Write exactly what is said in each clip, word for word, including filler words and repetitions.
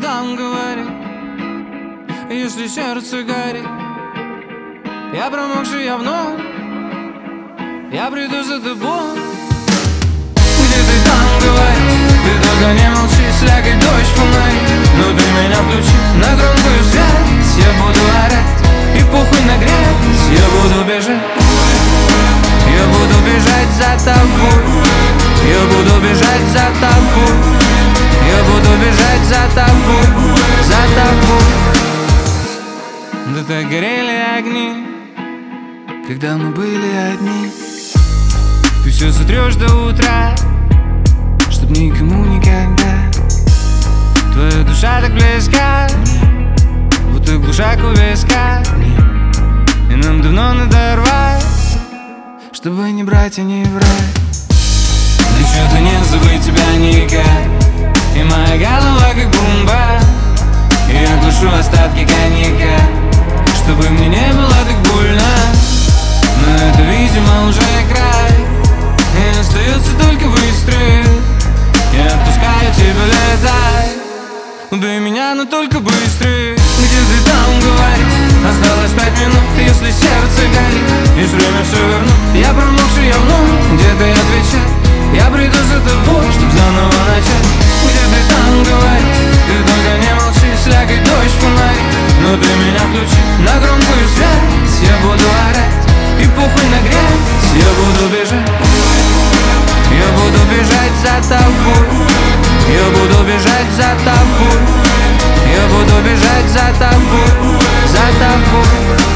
там говори, если сердце горит. Я промокший, я вновь, я приду за тобой. Где ты там говори, ты только не молчи, слякоть, дождь, фонари. Но ты меня включи на громкую связь. Я буду орать и похуй на грязь. Я буду бежать, я буду бежать за тобой. Я буду бежать за тобой. Я буду бежать за тобой, за тобой. Да так горели огни, когда мы были одни. Ты все сотрешь до утра, чтоб никому никогда. Твоя душа так близка, будто глушак у виска. И нам давно надо рвать, чтобы не брать и не врать. Да что-то не забыть тебя никак. И моя голова как бомба, и я глушу остатки коньяка, чтобы мне не было так больно. Но это, видимо, уже край, и остается только выстрел. Я отпускаю тебя, летай, убей меня, но только быстрее. Где ты там, говори, осталось пять минут, если сердце горит. Есть время все вернуть, я промокший, я вновь. Где ты, отвечай, я приду за тобой, чтоб заново начать. Где ты там, говори, ты только не молчи, слякоть, дождь, фонари. Но ты меня включи на громкую связь. Я буду орать и похуй на грязь. Я буду бежать, я буду бежать за тобой. Я буду бежать за тобой. Я буду бежать за тобой, за тобой.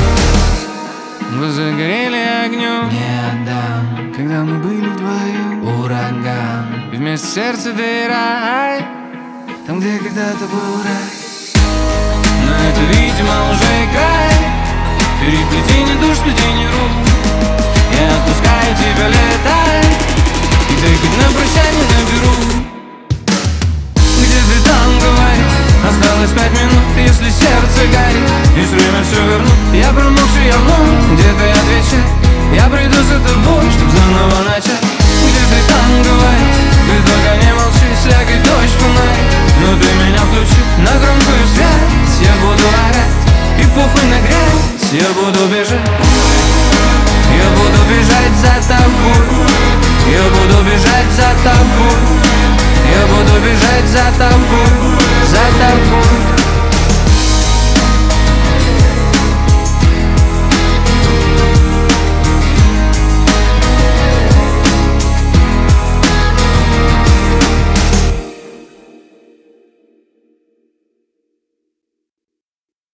Глаза горели огнем, не отдам, когда мы были вдвоем. Ураган, и вместо сердца дыра, там, где когда-то был рай. Но это, видимо, уже край. Переплетение душ, плетение рук. Я отпускаю тебя, летай, и ты хоть на прощание наберу. Где ты там, говори, осталось пять минут, если сердце горит. Есть время все вернуть, я промокший, я вновь. Где ты, отвечай, я приду за тобой, чтоб заново начать. Где ты там, говори, ты только не молчи, слякоть, дождь, фонари. Но ты меня включи на громкую связь. Я буду орать и похуй на грязь. Я буду бежать,